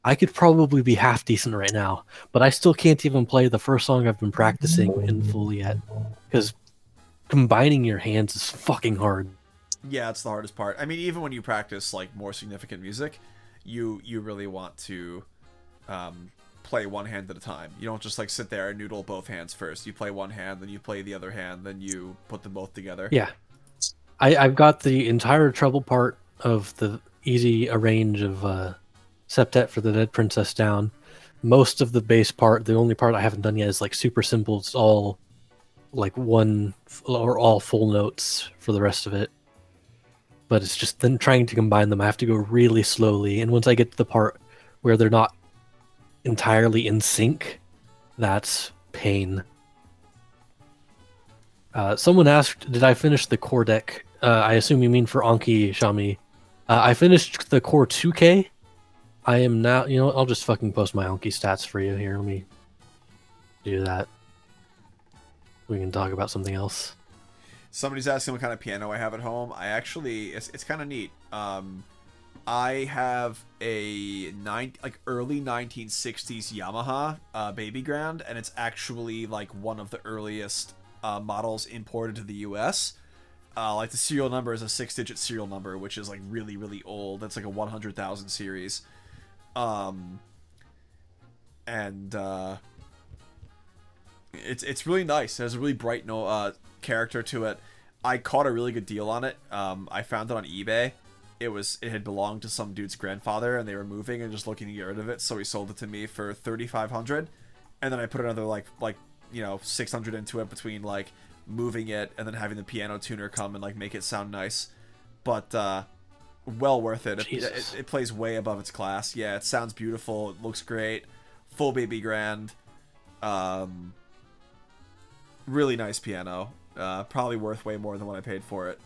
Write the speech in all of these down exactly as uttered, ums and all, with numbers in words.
I could probably be half decent right now, but I still can't even play the first song I've been practicing in full yet, because combining your hands is fucking hard. Yeah, it's the hardest part. I mean, even when you practice like more significant music, you you really want to um, play one hand at a time. You don't just like sit there and noodle both hands first. You play one hand, then you play the other hand, then you put them both together. Yeah, I, I've got the entire treble part of the easy arrange of uh, septet for the Dead Princess down. Most of the bass part, the only part I haven't done yet is like super simple. It's all like one or all full notes for the rest of it. But it's just then trying to combine them. I have to go really slowly, and once I get to the part where they're not entirely in sync, that's pain. Uh, someone asked, did I finish the core deck? Uh, I assume you mean for Anki, Shami. Uh, I finished the core two K. I am now, you know, I'll just fucking post my Anki stats for you here. Let me do that. We can talk about something else. Somebody's asking what kind of piano I have at home. I actually, it's, it's kind of neat. Um, I have a nine, like early nineteen sixties Yamaha uh, Baby Grand, and it's actually like one of the earliest uh, models imported to the U S. Uh, like the serial number is a six-digit serial number, which is like really, really old. That's like a one hundred thousand series. Um, and uh, it's it's really nice. It has a really bright no uh, character to it. I caught a really good deal on it. Um, I found it on eBay. It was it had belonged to some dude's grandfather, and they were moving and just looking to get rid of it. So he sold it to me for thirty-five hundred, and then I put another like like you know six hundred into it between like moving it and then having the piano tuner come and like make it sound nice. But uh, well worth it. It, it. it plays way above its class. Yeah, it sounds beautiful. It looks great. Full Baby Grand. Um, really nice piano. Uh, probably worth way more than what I paid for it.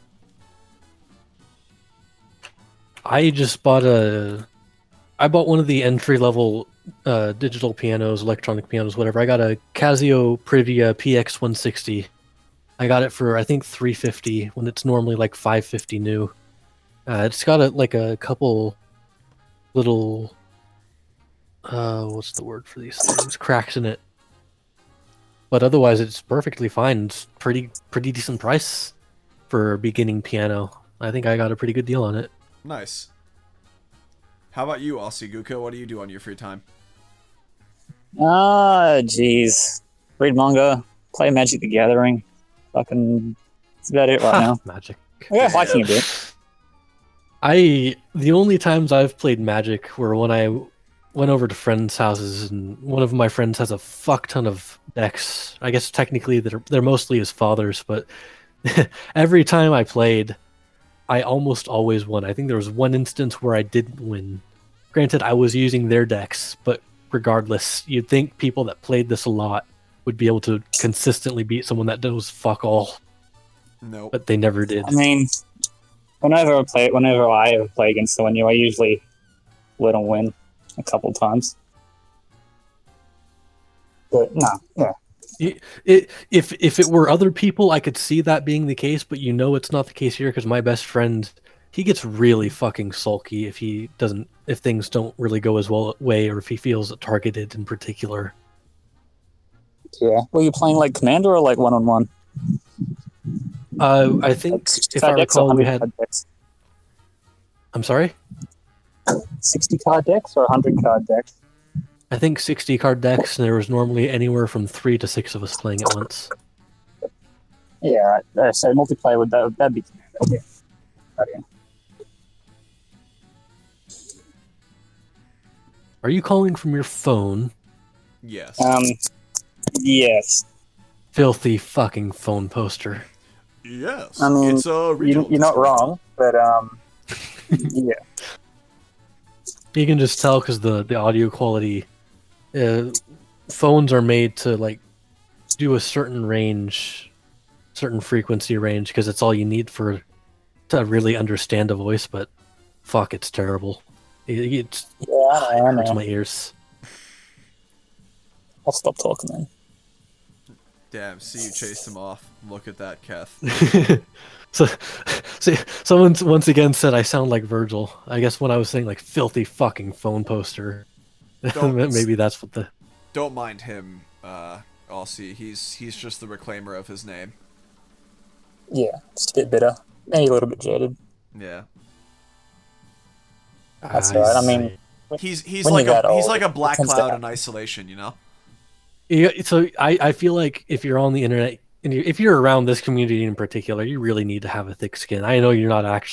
I just bought a... I bought one of the entry-level uh, digital pianos, electronic pianos, whatever. I got a Casio Privia P X one sixty. I got it for, I think, three hundred fifty dollars when it's normally like five hundred fifty dollars new. Uh, it's got a, like a couple little... Uh, what's the word for these things? Cracks in it. But otherwise, it's perfectly fine. It's pretty pretty decent price for a beginning piano. I think I got a pretty good deal on it. Nice. How about you, Aussie Guka? What do you do on your free time? Ah, jeez. Read manga, play Magic the Gathering. Fucking, that's about it right now. Magic. Yeah, fighting a bit. I the only times I've played Magic were when I went over to friends' houses, and one of my friends has a fuck ton of decks. I guess technically they're they're mostly his father's, but every time I played, I almost always won. I think there was one instance where I didn't win. Granted, I was using their decks, but regardless, you'd think people that played this a lot would be able to consistently beat someone that knows fuck all. No, nope. But they never did. I mean, whenever I play, whenever I ever play against someone new, I usually let them win a couple times. But no, yeah. It, it, if if it were other people, I could see that being the case, but you know it's not the case here because my best friend, he gets really fucking sulky if he doesn't, if things don't really go his well way, or if he feels targeted in particular. Yeah. Were you playing like Commander or like one on one? Uh, I think if I recall, we had. I'm sorry. Sixty card decks or a hundred card decks? I think sixty card decks, and there was normally anywhere from three to six of us playing at once. Yeah, uh, so multiplayer would that that'd be okay. Okay. Are you calling from your phone? Yes. Um. Yes. Filthy fucking phone poster. Yes. I mean, it's a you, you're not wrong, but um. Yeah. You can just tell because the the audio quality. Uh, phones are made to like do a certain range, certain frequency range, because it's all you need for to really understand a voice. But fuck, it's terrible. It, it's yeah, I know, it hurts I know. my ears. I'll stop talking then. Damn, see you chased him off. Look at that, Keth. so, see, someone once again said I sound like Virgil. I guess when I was saying like filthy fucking phone poster. Don't Maybe that's what the. don't mind him. Uh, Aussie. He's he's just the reclaimer of his name. Yeah, just a bit bitter. Maybe a little bit jaded. Yeah. That's right. I mean, He's he's When like you're a that he's old, like a it black tends to cloud happen. in isolation. You know. Yeah, so I, I feel like if you're on the internet, and you- if you're around this community in particular, you really need to have a thick skin. I know you're not actually